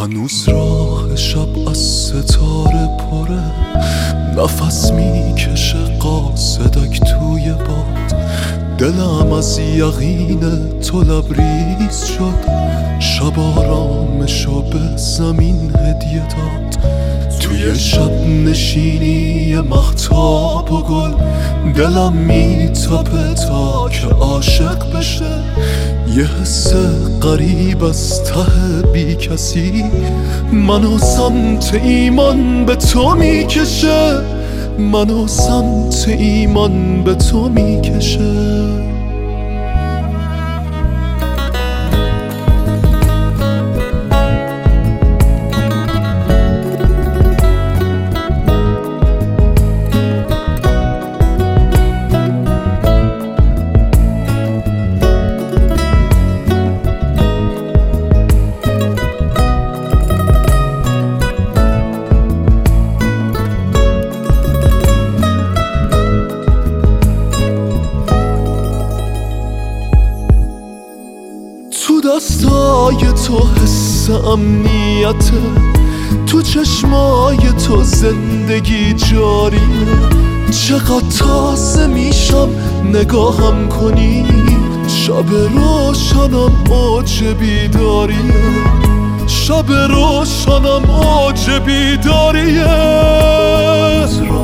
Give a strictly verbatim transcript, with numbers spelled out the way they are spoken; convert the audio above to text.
هنوز راه شب از ستاره پره، نفس میکشه قاصدک توی باد. دلم از یقین تو لبریز شد، شب آرامشو به زمین هدیه داد. توی شب نشینی مهتاب و گل، دلم میتپه تا که عاشق بشه. یه حس غریب از ته بی کسی منو سمت ایمان به تو میکشه، منو سمت ایمان به تو میکشه. تو دستای تو حس امنیته، تو چشمای تو زندگی جاریه. چقدر تازه میشم نگاهم کنی، شب روشنم اوج بیداریه، شب روشنم اوج بیداریه.